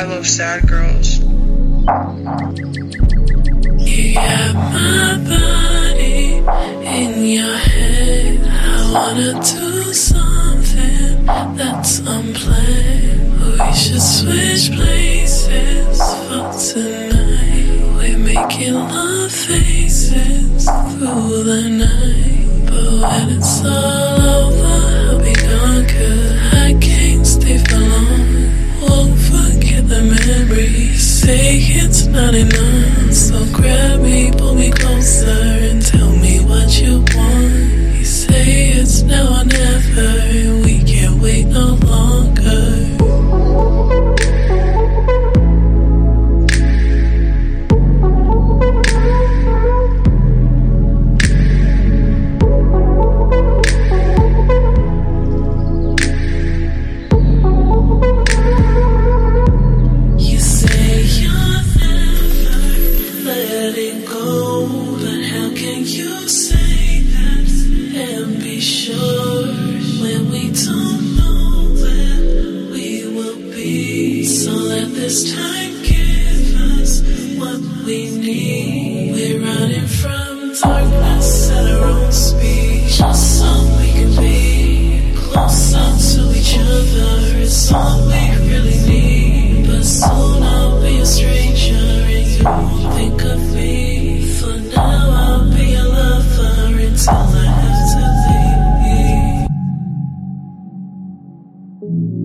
love sad girls. You got my body in your head. I wanna do something that's unplanned. We should switch places for tonight. We're making love faces through the night. But when it's all over, I'll be gone, 'cause I can't stay for long. Won't forget the memories. Say it's not enough, so grab me, pull me closer, and tell me what you want. You say it's now or never, and we can't wait no longer. You say that and be sure when we don't know where we will be. So let this time give us what we need. We're running from darkness at our own speed, just so we can be closer to each other. It's all we really need. But soon I'll be a stranger and you won't think of me. For now I'll be a lover until I have to leave.